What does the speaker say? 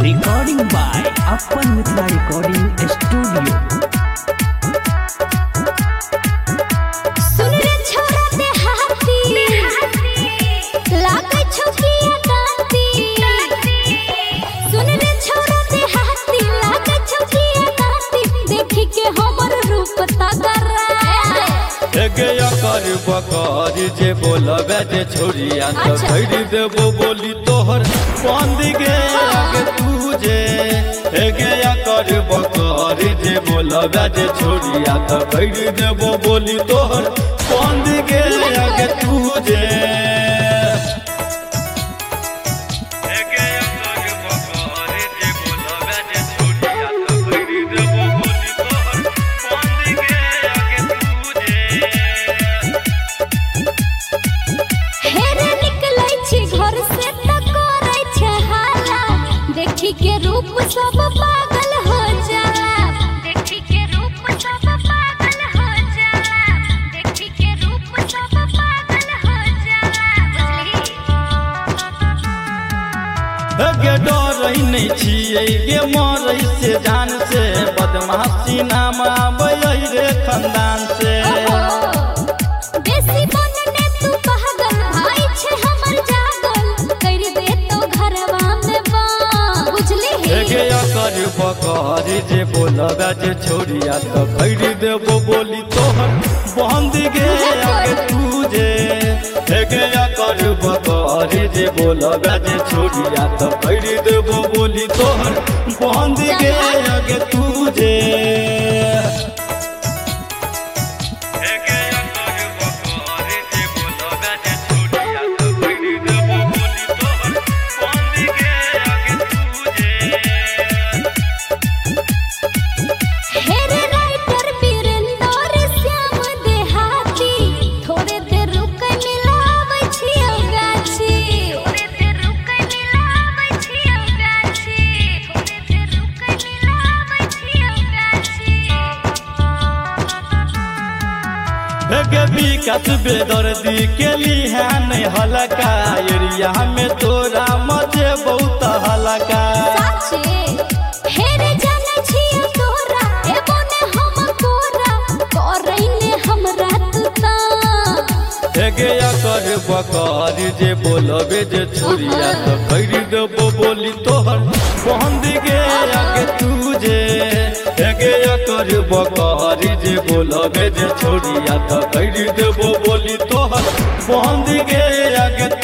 Recording by Appan Mithila Recording Studio. सुन रे छोरा दे हाथी लागे छुकिया दांती सुन रे छोरा दे हाथी लागे छुकिया दांती देखि के हमर रूप तगरा गया कर बकर जे बोलबे जे छोरिया तो कर देबो बोली तोहर बंद गे आगे तुझे गया कर बकर जे बोलबे जे छोरिया तो कर देबो बोली तोहर बंद गे आगे तुझे के रूप सब पागल हो जाला देखि के रूप सब पागल हो जाला देखि के रूप सब पागल हो जाला गे डरै नै छियै गे मरै से जान से बदमाशी नाम आबै रे खानदान से बेसी बनने तू पागल भाई छे हमर जागल कर दे तो घरवा में बा बुझली गया कर बकर जे बोलबे जे छोरिया तो कर देबो बोली तोहर बंद गे आगे तुझे गया कर बकर जे बोलबे जे छोरिया तो कर देबो बोली तोहर बंद गे आगे तुझे विकास बेदर्दी के लिहा नहीं हलका एरिया में तोरा मजे बहुत हलका हेरे जाने छिया तोरा ए बने हम तोरा करैने हमरा तुता गया कर बकर जे बोलबे जे छोरिया तो कर देबो बोली तोहर बंद गे आगे तुझे गया कर बकर जे बोलबे जे छोरिया तो कर देबो बोली तोहर बंद गे आगे